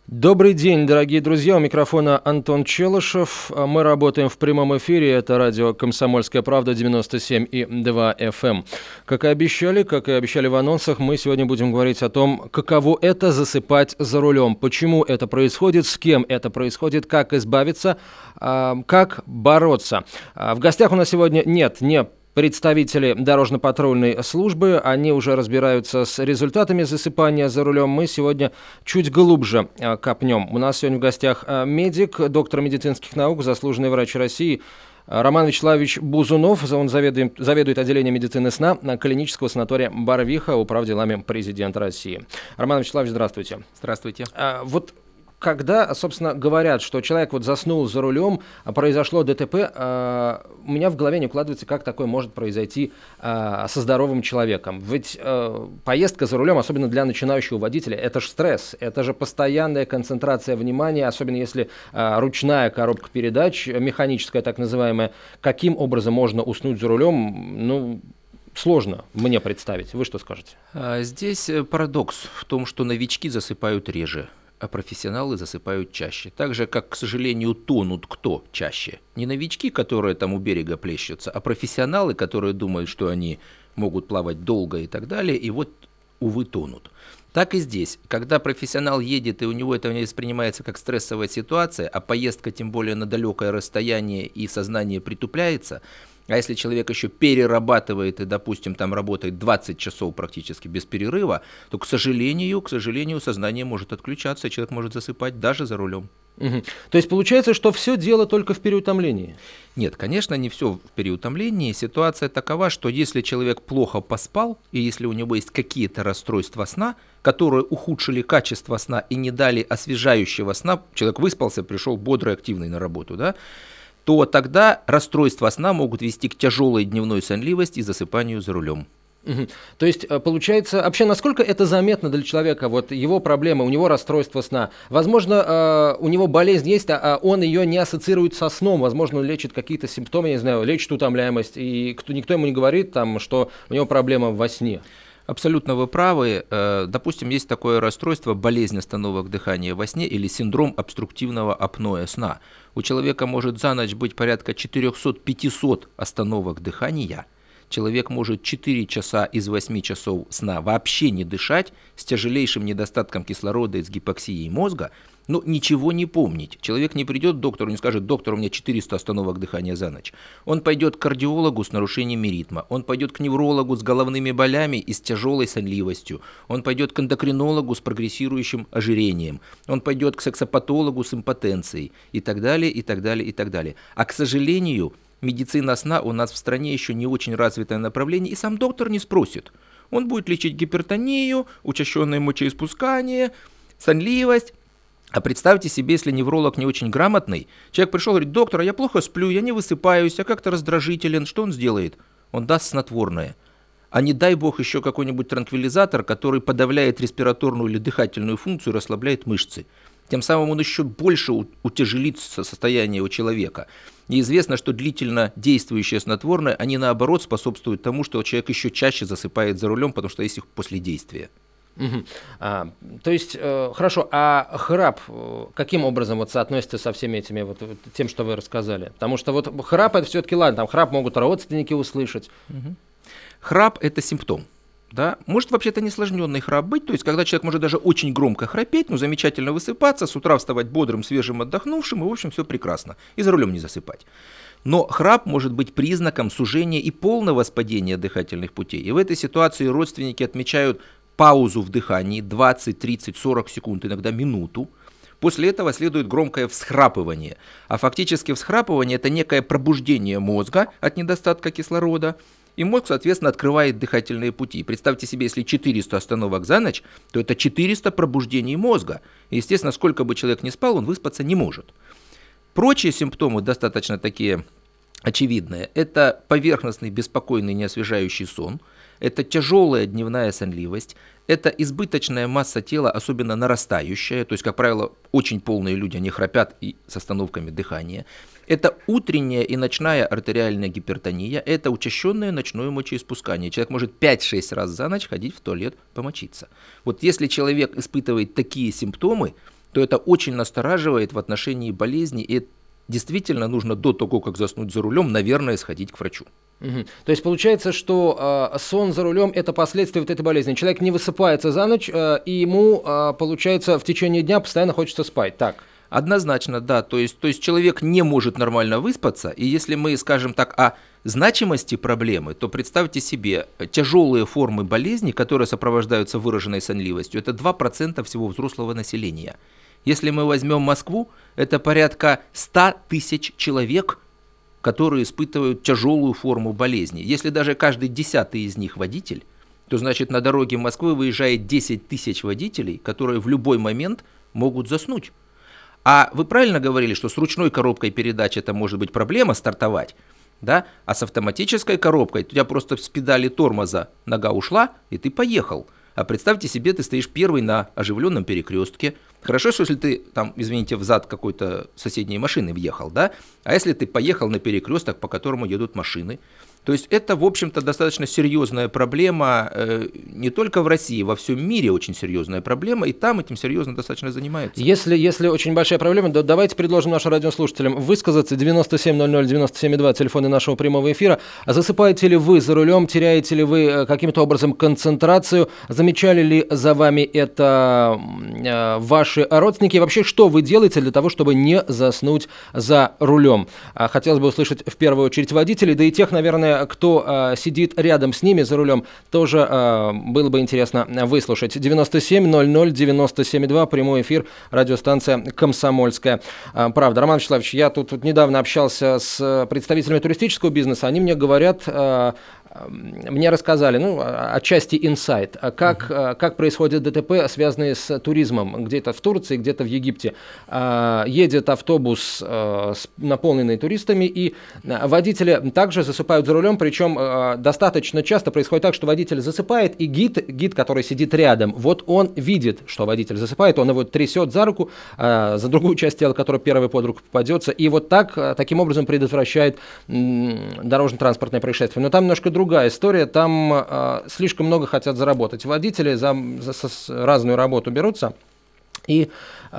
Добрый день, дорогие друзья. У микрофона Антон Челышев. Мы работаем в прямом эфире. Это радио «Комсомольская правда» 97,2 FM. Как и обещали в анонсах, мы сегодня будем говорить о том, каково это засыпать за рулем, почему это происходит, с кем это происходит, как избавиться, как бороться. В гостях у нас сегодня не представители дорожно-патрульной службы, они уже разбираются с результатами засыпания за рулем. Мы сегодня чуть глубже копнем. У нас сегодня в гостях медик, доктор медицинских наук, заслуженный врач России Роман Вячеславович Бузунов. Он заведует отделением медицины сна клинического санатория «Барвиха», управ делами президента России. Роман Вячеславович, здравствуйте. Здравствуйте. Когда, собственно, говорят, что человек заснул за рулем, произошло ДТП, у меня в голове не укладывается, как такое может произойти со здоровым человеком. Ведь поездка за рулем, особенно для начинающего водителя, это же стресс, это же постоянная концентрация внимания, особенно если ручная коробка передач, механическая так называемая. Каким образом можно уснуть за рулем, сложно мне представить. Вы что скажете? Здесь парадокс в том, что новички засыпают реже, а профессионалы засыпают чаще. Так же, как, к сожалению, тонут кто чаще? Не новички, которые там у берега плещутся, а профессионалы, которые думают, что они могут плавать долго и так далее, и увы, тонут. Так и здесь. Когда профессионал едет, и у него это не воспринимается как стрессовая ситуация, а поездка тем более на далекое расстояние и сознание притупляется, а если человек еще перерабатывает и, допустим, там работает 20 часов практически без перерыва, то, к сожалению, сознание может отключаться, и человек может засыпать даже за рулем. Угу. То есть получается, что все дело только в переутомлении? Нет, конечно, не все в переутомлении. Ситуация такова, что если человек плохо поспал, и если у него есть какие-то расстройства сна, которые ухудшили качество сна и не дали освежающего сна, человек выспался, пришел бодрый, активный на работу, да, то тогда расстройства сна могут вести к тяжелой дневной сонливости и засыпанию за рулем. Угу. То есть, получается, вообще, насколько это заметно для человека, его проблемы, у него расстройство сна? Возможно, у него болезнь есть, а он ее не ассоциирует со сном, возможно, он лечит какие-то симптомы, я не знаю, лечит утомляемость, и никто ему не говорит, что у него проблема во сне. Абсолютно вы правы. Допустим, есть такое расстройство, болезнь остановок дыхания во сне или синдром обструктивного апноэ сна. У человека может за ночь быть порядка 400-500 остановок дыхания. Человек может 4 часа из 8 часов сна вообще не дышать, с тяжелейшим недостатком кислорода и с гипоксией мозга, но ничего не помнить. Человек не придет к доктору и не скажет: доктор, у меня 400 остановок дыхания за ночь. Он пойдет к кардиологу с нарушениями ритма, он пойдет к неврологу с головными болями и с тяжелой сонливостью, он пойдет к эндокринологу с прогрессирующим ожирением, он пойдет к сексопатологу с импотенцией и так далее, и так далее, и так далее. А, к сожалению, медицина сна у нас в стране еще не очень развитое направление, и сам доктор не спросит. Он будет лечить гипертонию, учащенное мочеиспускание, сонливость. А представьте себе, если невролог не очень грамотный, человек пришел и говорит: доктор, я плохо сплю, я не высыпаюсь, я как-то раздражителен, что он сделает? Он даст снотворное. А не дай бог еще какой-нибудь транквилизатор, который подавляет респираторную или дыхательную функцию и расслабляет мышцы. Тем самым он еще больше утяжелит состояние у человека. И известно, что длительно действующие снотворные, они наоборот способствуют тому, что человек еще чаще засыпает за рулем, потому что есть их последействие. Угу. То есть, хорошо, а храп каким образом соотносится со всеми этими тем, что вы рассказали? Потому что храп это все-таки ладно, там храп могут родственники услышать. Угу. Храп – это симптом. Да? Может вообще-то неосложненный храп быть, то есть когда человек может даже очень громко храпеть, но замечательно высыпаться, с утра вставать бодрым, свежим, отдохнувшим, и в общем все прекрасно, и за рулем не засыпать. Но храп может быть признаком сужения и полного спадения дыхательных путей, и в этой ситуации родственники отмечают паузу в дыхании 20, 30, 40 секунд, иногда минуту. После этого следует громкое всхрапывание. А фактически всхрапывание – это некое пробуждение мозга от недостатка кислорода. И мозг, соответственно, открывает дыхательные пути. Представьте себе, если 400 остановок за ночь, то это 400 пробуждений мозга. И, естественно, сколько бы человек ни спал, он выспаться не может. Прочие симптомы достаточно такие очевидные. Это поверхностный, беспокойный, неосвежающий сон. Это тяжелая дневная сонливость. Это избыточная масса тела, особенно нарастающая. То есть, как правило, очень полные люди, они храпят и с остановками дыхания. Это утренняя и ночная артериальная гипертония, это учащенное ночное мочеиспускание. Человек может 5-6 раз за ночь ходить в туалет помочиться. Вот если человек испытывает такие симптомы, то это очень настораживает в отношении болезни, и действительно нужно до того, как заснуть за рулем, наверное, сходить к врачу. То есть получается, что сон за рулем – это последствия вот этой болезни. Человек не высыпается за ночь, и ему, получается, в течение дня постоянно хочется спать, так? Однозначно, да. То есть человек не может нормально выспаться, и если мы скажем так о значимости проблемы, то представьте себе, тяжелые формы болезни, которые сопровождаются выраженной сонливостью, это 2% всего взрослого населения. Если мы возьмем Москву, это порядка 100 тысяч человек, которые испытывают тяжелую форму болезни. Если даже каждый 10-й из них водитель, то значит на дороге Москвы выезжает 10 тысяч водителей, которые в любой момент могут заснуть. А вы правильно говорили, что с ручной коробкой передач это может быть проблема стартовать, да? А с автоматической коробкой у тебя просто с педали тормоза нога ушла, и ты поехал. А представьте себе, ты стоишь первый на оживленном перекрестке. Хорошо, что если ты там, извините, взад какой-то соседней машины въехал, да? А если ты поехал на перекресток, по которому едут машины? То есть это, в общем-то, достаточно серьезная проблема, не только в России, во всем мире очень серьезная проблема, и там этим серьезно достаточно занимаются. Если очень большая проблема, то давайте предложим нашим радиослушателям высказаться. 9700-97,2, телефоны нашего прямого эфира. Засыпаете ли вы за рулем, теряете ли вы каким-то образом концентрацию, замечали ли за вами это ваши родственники? Вообще, что вы делаете для того, чтобы не заснуть за рулем? Хотелось бы услышать в первую очередь водителей, да и тех, наверное, кто сидит рядом с ними за рулем, тоже было бы интересно выслушать. 9700-97,2, прямой эфир, радиостанция «Комсомольская правда». Роман Вячеславович, я тут недавно общался с представителями туристического бизнеса, они мне говорят... Мне рассказали, отчасти инсайт, как происходят ДТП, связанные с туризмом, где-то в Турции, где-то в Египте. Едет автобус, наполненный туристами, и водители также засыпают за рулем, причем достаточно часто происходит так, что водитель засыпает, и гид, который сидит рядом, вот он видит, что водитель засыпает, он его трясет за руку, за другую часть тела, которая первой под руку попадется, и вот таким образом предотвращает дорожно-транспортное происшествие. Но там немножко другая история, там слишком много хотят заработать. Водители за разную работу берутся, и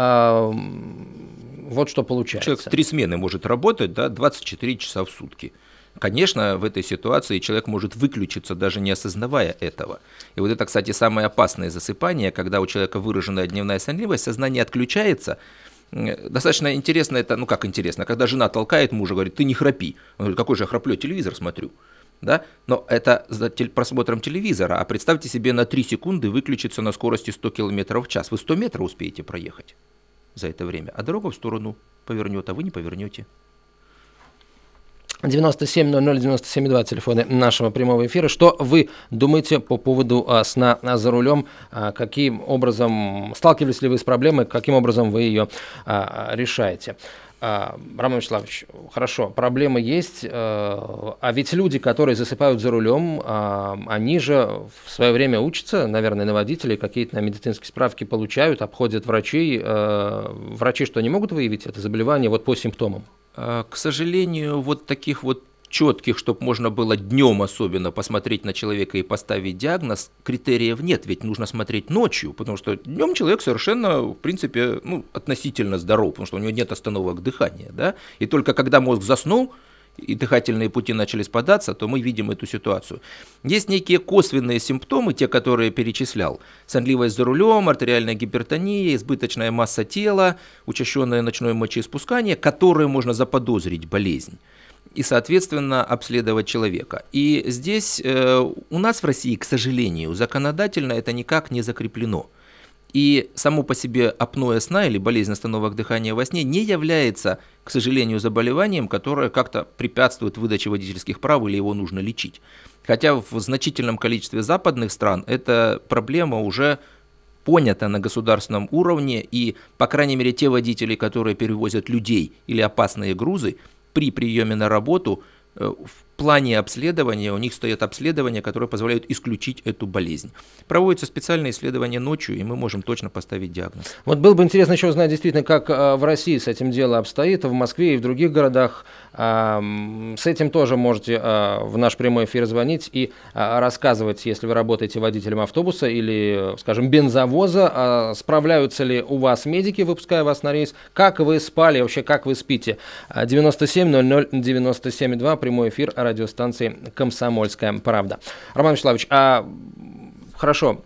вот что получается. Человек в 3 смены может работать, да, 24 часа в сутки. Конечно, в этой ситуации человек может выключиться, даже не осознавая этого. И вот это, кстати, самое опасное засыпание, когда у человека выраженная дневная сонливость, сознание отключается. Достаточно интересно это, как интересно, когда жена толкает мужа, говорит, ты не храпи. Он говорит, какой же я храплю, телевизор смотрю. Да? Но это за просмотром телевизора, а представьте себе на 3 секунды выключиться на скорости 100 км в час. Вы 100 метров успеете проехать за это время, а дорога в сторону повернет, а вы не повернете. 9700-97,2, телефоны нашего прямого эфира. Что вы думаете по поводу сна за рулем? Каким образом, сталкивались ли вы с проблемой, каким образом вы ее решаете? Роман Вячеславович, хорошо, проблемы есть, а ведь люди, которые засыпают за рулем, они же в свое время учатся, наверное, на водителей, какие-то на медицинские справки получают, обходят врачей. Врачи что, не могут выявить это заболевание вот по симптомам? К сожалению, вот таких вот четких, чтобы можно было днем особенно посмотреть на человека и поставить диагноз, критериев нет, ведь нужно смотреть ночью, потому что днем человек совершенно, в принципе, относительно здоров, потому что у него нет остановок дыхания, да, и только когда мозг заснул, и дыхательные пути начали спадаться, то мы видим эту ситуацию. Есть некие косвенные симптомы, те, которые перечислял. Сонливость за рулем, артериальная гипертония, избыточная масса тела, учащенное ночное мочеиспускание, которые можно заподозрить болезнь и, соответственно, обследовать человека. И здесь у нас в России, к сожалению, законодательно это никак не закреплено. И само по себе апноэ сна или болезнь остановок дыхания во сне не является, к сожалению, заболеванием, которое как-то препятствует выдаче водительских прав или его нужно лечить. Хотя в значительном количестве западных стран эта проблема уже понята на государственном уровне, и, по крайней мере, те водители, которые перевозят людей или опасные грузы, при приеме на работу плане обследования у них стоят обследования, которые позволяют исключить эту болезнь. Проводятся специальные исследования ночью, и мы можем точно поставить диагноз. Вот было бы интересно еще узнать действительно, как в России с этим дело обстоит, в Москве и в других городах. С этим тоже можете в наш прямой эфир звонить и рассказывать, если вы работаете водителем автобуса или, скажем, бензовоза, справляются ли у вас медики, выпуская вас на рейс, как вы спали, вообще как вы спите. 97-00-97-2, прямой эфир радиостанции «Комсомольская правда». Роман Вячеславович, хорошо,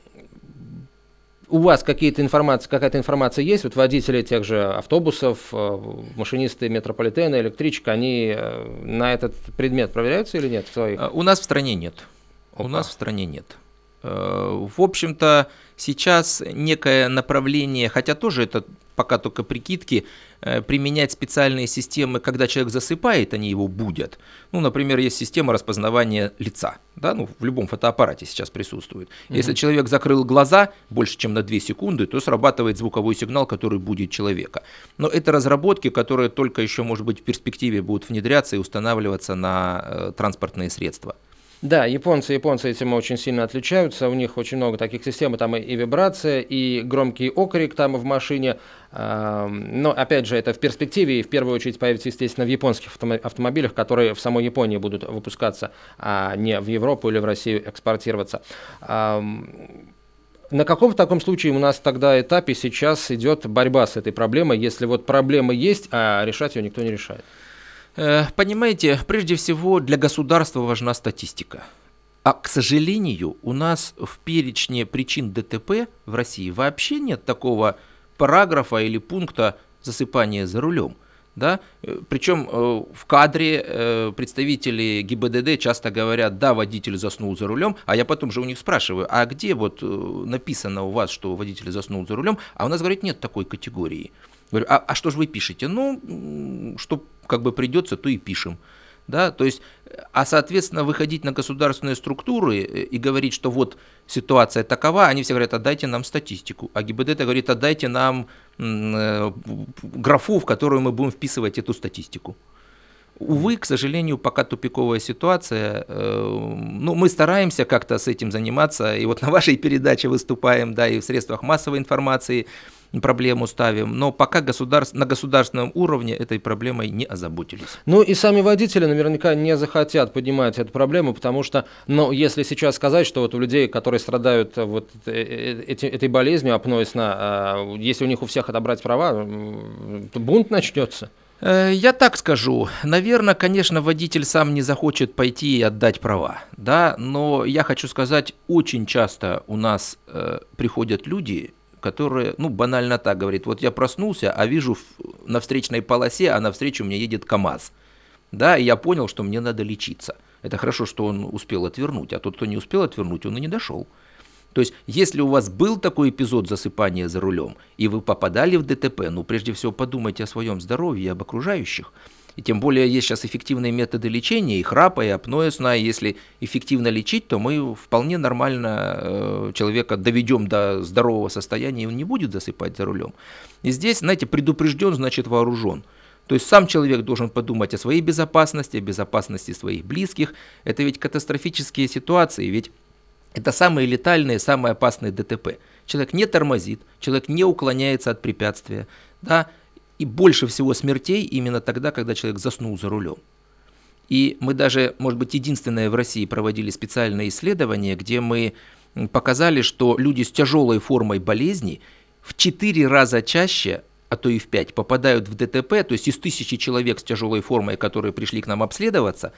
у вас какая-то информация есть? Вот водители тех же автобусов, машинисты метрополитена, электричек, они на этот предмет проверяются или нет? У нас в стране нет. У нас в стране нет. В общем-то, сейчас некое направление, хотя тоже это пока только прикидки, применять специальные системы, когда человек засыпает, они его будят. Ну, например, есть система распознавания лица, да, ну, в любом фотоаппарате сейчас присутствует. Если человек закрыл глаза больше, чем на 2 секунды, то срабатывает звуковой сигнал, который будет человека. Но это разработки, которые только еще, может быть, в перспективе будут внедряться и устанавливаться на транспортные средства. Да, японцы этим очень сильно отличаются, у них очень много таких систем, там и вибрация, и громкий окрик там в машине, но опять же это в перспективе и в первую очередь появится, естественно, в японских автомобилях, которые в самой Японии будут выпускаться, а не в Европу или в Россию экспортироваться. На каком в таком случае у нас тогда этапе сейчас идет борьба с этой проблемой, если вот проблема есть, а решать ее никто не решает? Понимаете, прежде всего для государства важна статистика. А, к сожалению, у нас в перечне причин ДТП в России вообще нет такого параграфа или пункта засыпания за рулем. Да? Причем в кадре представители ГИБДД часто говорят: да, водитель заснул за рулем, а я потом же у них спрашиваю: а где вот написано у вас, что водитель заснул за рулем? А у нас, говорит, нет такой категории. Говорю: а что же вы пишете? Ну, что как бы придется, то и пишем. Да? То есть, соответственно, выходить на государственные структуры и говорить, что вот ситуация такова, они все говорят: отдайте нам статистику. А ГИБДД говорит: отдайте нам графу, в которую мы будем вписывать эту статистику. Увы, к сожалению, пока тупиковая ситуация. Ну, мы стараемся как-то с этим заниматься, и вот на вашей передаче выступаем, да, и в средствах массовой информации проблему ставим, но пока на государственном уровне этой проблемой не озаботились. Ну и сами водители наверняка не захотят поднимать эту проблему, потому что, ну, если сейчас сказать, что вот у людей, которые страдают вот этой болезнью апноэ сна, если у них у всех отобрать права, то бунт начнется. Я так скажу, наверное, конечно, водитель сам не захочет пойти и отдать права, да, но я хочу сказать, очень часто у нас приходят люди, которые, ну, банально так говорит: вот я проснулся, а вижу на встречной полосе, а навстречу мне едет КАМАЗ, да, и я понял, что мне надо лечиться. Это хорошо, что он успел отвернуть, а тот, кто не успел отвернуть, он и не дошел. То есть, если у вас был такой эпизод засыпания за рулем, и вы попадали в ДТП, ну, прежде всего, подумайте о своем здоровье и об окружающих. И тем более, есть сейчас эффективные методы лечения, и храпа, и апноэ сна, и если эффективно лечить, то мы вполне нормально человека доведем до здорового состояния, и он не будет засыпать за рулем. И здесь, знаете, предупрежден, значит вооружен. То есть сам человек должен подумать о своей безопасности, о безопасности своих близких. Это ведь катастрофические ситуации, ведь это самые летальные, самые опасные ДТП. Человек не тормозит, человек не уклоняется от препятствия, да, и больше всего смертей именно тогда, когда человек заснул за рулем. И мы даже, может быть, единственное в России проводили специальное исследование, где мы показали, что люди с тяжелой формой болезни в 4 раза чаще, а то и в 5, попадают в ДТП, то есть из 1000 человек с тяжелой формой, которые пришли к нам обследоваться,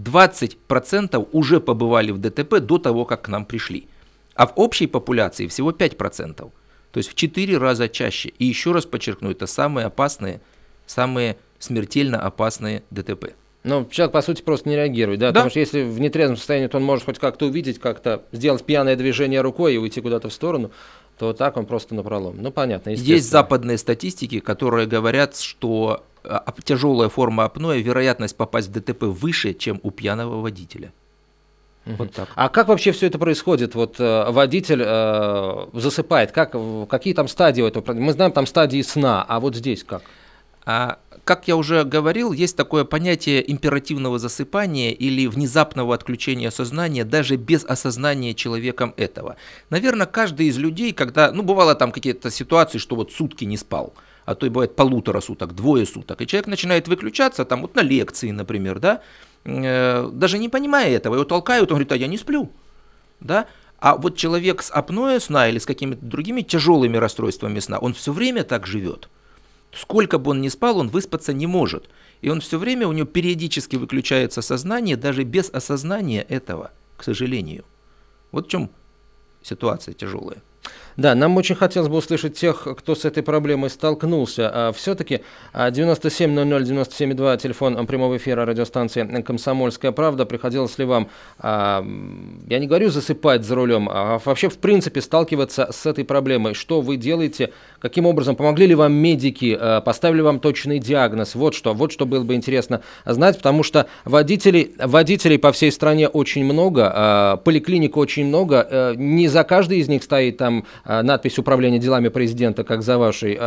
20% уже побывали в ДТП до того, как к нам пришли. А в общей популяции всего 5%. То есть в 4 раза чаще. И еще раз подчеркну, это самые опасные, самые смертельно опасные ДТП. Ну, человек, по сути, просто не реагирует, да? Потому что если в нетрезвом состоянии, то он может хоть как-то увидеть, как-то сделать пьяное движение рукой и уйти куда-то в сторону, то вот так он просто напролом. Ну, понятно, естественно. Есть западные статистики, которые говорят, что тяжелая форма апноэ, вероятность попасть в ДТП выше, чем у пьяного водителя. Вот так. А как вообще все это происходит? Вот водитель засыпает, какие там стадии у этого? Мы знаем там стадии сна, а вот здесь как? Как я уже говорил, есть такое понятие императивного засыпания или внезапного отключения сознания даже без осознания человеком этого. Наверное, каждый из людей, когда, бывало там какие-то ситуации, что вот сутки не спал, а то и бывает 1,5 суток, 2 суток, и человек начинает выключаться, там вот на лекции, например, да, даже не понимая этого, его толкают, он говорит, а я не сплю, да. А вот человек с апноэ сна или с какими-то другими тяжелыми расстройствами сна, он все время так живет. Сколько бы он ни спал, он выспаться не может. И он все время, у него периодически выключается сознание, даже без осознания этого, к сожалению. Вот в чем ситуация тяжелая. Да, нам очень хотелось бы услышать тех, кто с этой проблемой столкнулся. Все-таки 9700-97,2, телефон прямого эфира радиостанции «Комсомольская правда». Приходилось ли вам, я не говорю засыпать за рулем, а вообще в принципе сталкиваться с этой проблемой? Что вы делаете? Каким образом? Помогли ли вам медики? Поставили вам точный диагноз? Вот что было бы интересно знать, потому что водителей по всей стране очень много, поликлиник очень много. Не за каждый из них стоит там надпись «Управление делами президента», как за вашей.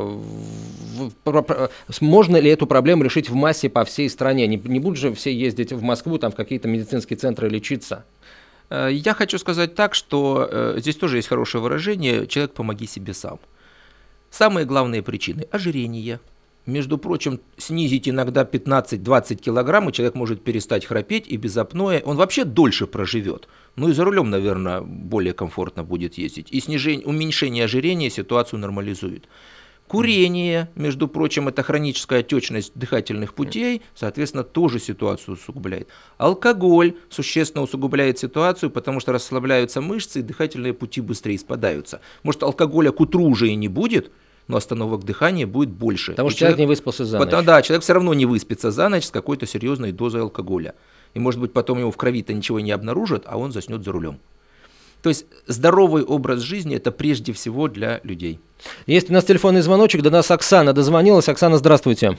Можно ли эту проблему решить в массе по всей стране? Не будут же все ездить в Москву, там, в какие-то медицинские центры лечиться? Я хочу сказать так, что здесь тоже есть хорошее выражение «человек, помоги себе сам». Самые главные причины – ожирение. Между прочим, снизить иногда 15-20 килограмм, и человек может перестать храпеть, и без апноэ он вообще дольше проживет. И за рулем, наверное, более комфортно будет ездить. И уменьшение ожирения ситуацию нормализует. Курение, между прочим, это хроническая отечность дыхательных путей, соответственно, тоже ситуацию усугубляет. Алкоголь существенно усугубляет ситуацию, потому что расслабляются мышцы, и дыхательные пути быстрее спадаются. Может, алкоголя к утру уже и не будет, но остановок дыхания будет больше. Потому что человек не выспался за ночь. Да, человек все равно не выспится за ночь с какой-то серьезной дозой алкоголя. И, может быть, потом его в крови-то ничего не обнаружат, а он заснет за рулем. То есть здоровый образ жизни – это прежде всего для людей. Есть у нас телефонный звоночек, до нас Оксана дозвонилась. Оксана, здравствуйте.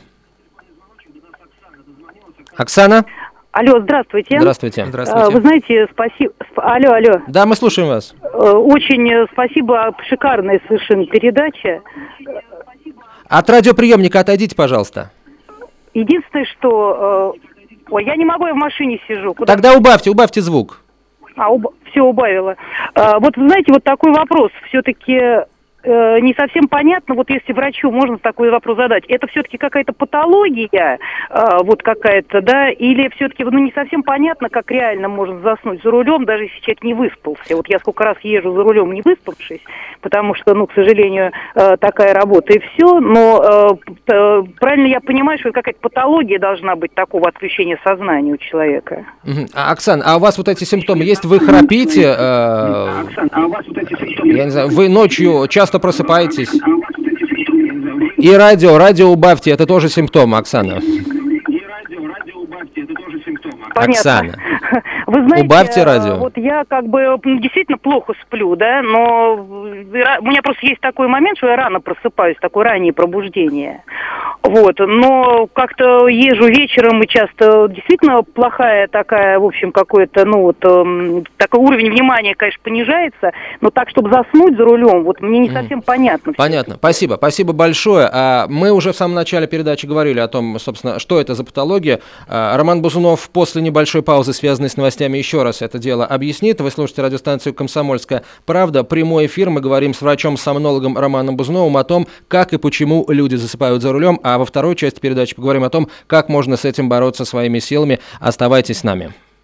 Оксана? Алло, здравствуйте. Здравствуйте. Вы знаете, спасибо. Алло. Да, мы слушаем вас. Очень спасибо, шикарная совершенно передача. От радиоприемника отойдите, пожалуйста. Единственное, что... Ой, я не могу, я в машине сижу. Куда? Тогда убавьте звук. Все убавила. Вот, знаете, вот такой вопрос. Все-таки не совсем понятно, вот если врачу можно такой вопрос задать, это все-таки какая-то патология, вот какая-то, да, или все-таки не совсем понятно, как реально можно заснуть за рулем, даже если человек не выспался. Вот я сколько раз езжу за рулем, не выспавшись, потому что, к сожалению, такая работа и все, но правильно я понимаю, что какая-то патология должна быть такого отключения сознания у человека. Оксана, а у вас вот эти симптомы есть? Вы храпите? Я не знаю, вы ночью часто просыпаетесь? И радио убавьте, это тоже симптом, Оксана. Понятно. Оксана, вы знаете, убавьте радио. Вот я действительно плохо сплю, да, но у меня просто есть такой момент, что я рано просыпаюсь, такое раннее пробуждение. Вот, но как-то езжу вечером и часто действительно плохая такая, в общем, какой-то, такой уровень внимания, конечно, понижается, но так, чтобы заснуть за рулем, вот мне не совсем понятно. Понятно, спасибо большое. Мы уже в самом начале передачи говорили о том, собственно, что это за патология. Роман Бузунов после небольшой паузы, связанной с новостями, еще раз это дело объяснит. Вы слушаете радиостанцию «Комсомольская правда». Прямой эфир. Мы говорим с врачом-сомнологом Романом Бузуновым о том, как и почему люди засыпают за рулем. А во второй части передачи поговорим о том, как можно с этим бороться своими силами. Оставайтесь с нами.